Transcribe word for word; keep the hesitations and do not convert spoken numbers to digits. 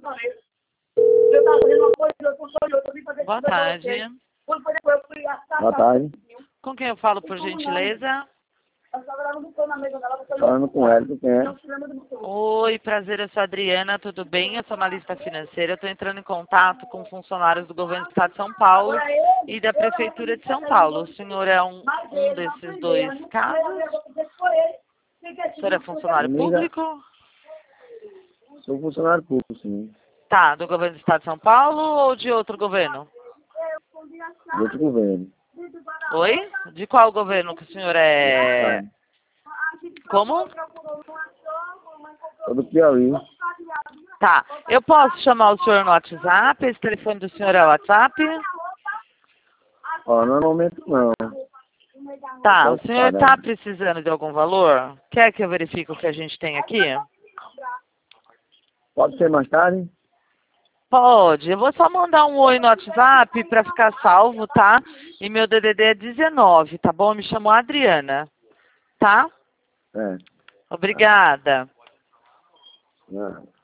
Eu tava fazendo uma coisa, eu tô só eu tô vim fazer Boa tarde. Quando foi depois, eu fui assar. Boa tarde. Com quem eu falo, por gentileza? Eu tava gravando pão na mesa dela. Falando com ela, tu quem é? Oi, prazer, eu sou a Adriana, tudo bem? Eu sou analista financeira, estou entrando em contato com funcionários do governo do estado de São Paulo e da Prefeitura de São Paulo. O senhor é um, um desses dois casos? O senhor é funcionário público? Sou funcionário público, sim. Tá, do governo do estado de São Paulo ou de outro governo? De outro governo. Oi? De qual governo que o senhor é? Como? Sou do Piauí. Tá, eu posso chamar o senhor no WhatsApp? Esse telefone do senhor é o WhatsApp? Ó, normalmente não. Tá, o senhor está precisando de algum valor? Quer que eu verifique o que a gente tem aqui? Pode ser mais tarde? Pode, eu vou só mandar um oi no WhatsApp para ficar salvo, tá? E meu D D D é dezenove, tá bom? Me chamou Adriana, tá? É. Obrigada. Não.